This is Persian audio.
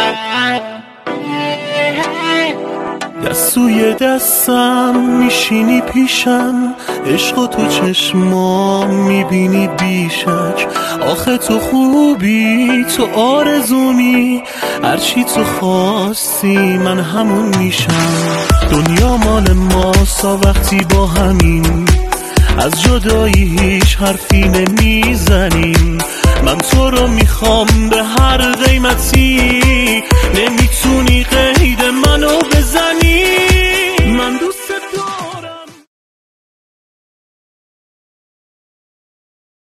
دستوی دستم میشینی پیشم، عشق و تو چشمام میبینی بیشک. آخه تو خوبی، تو آرزومی، هرچی تو خواستی من همون میشم. دنیا مال ماسا وقتی با همین، از جدایی هیچ حرفی نمیزنیم. من تو رو میخوام